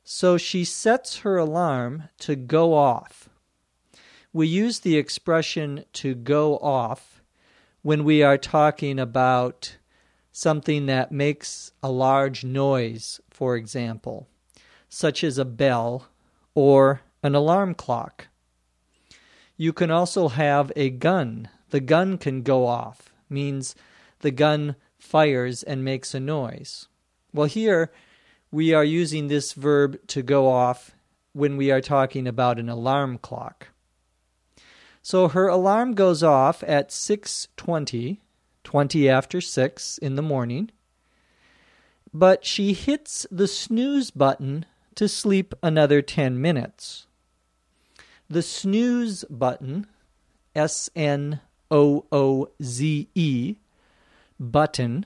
So she sets her alarm to go off. We use the expression to go off when we are talking about something that makes a large noise, for example, such as a bell or an alarm clock. You can also have a gun. The gun can go off, means the gun fires and makes a noise. Well, here we are using this verb to go off when we are talking about an alarm clock. So her alarm goes off at 6:20, 20 after 6 in the morning, but she hits the snooze button to sleep another 10 minutes. The snooze button, SNOOZE, button,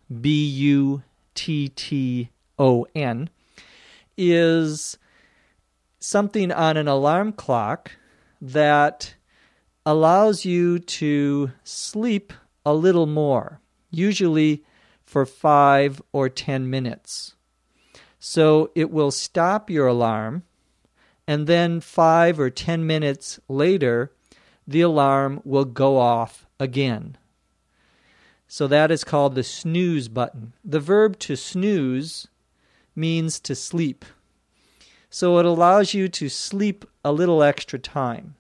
BUTTON, is something on an alarm clock that allows you to sleep a little more, usually for 5 or 10 minutes. So it will stop your alarm, and then 5 or 10 minutes later, the alarm will go off again. So that is called the snooze button. The verb to snooze means to sleep. So it allows you to sleep a little extra time.